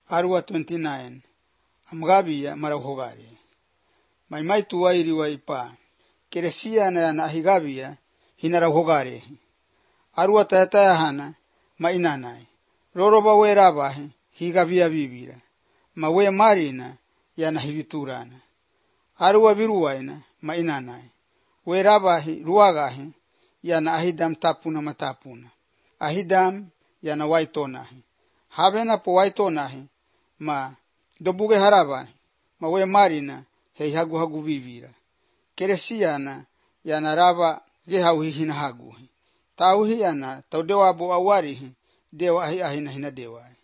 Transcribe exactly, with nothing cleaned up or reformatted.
Arua twenty-nine. Amgabia marauhogari. Maimai tuwairi wa ipa. Keresia na na ahigabia hinarauhogari. Arua tayataya hana mainanai. Roroba we rabahi higabia bibira. Ma we marina yana hiviturana. Arua viruwaina mainanai. We rabahi ruagahi yana ahidam tapuna matapuna. Ahidam yana waitonahi. Havena po waitonahi ma dobuge harabahi. Ma we marina hei hagu hagu vivira. Keresiana yana raba gehauhi hina haguhi. Tauhi yana taudewa bo awarihi dewa ahi ahina hina dewa.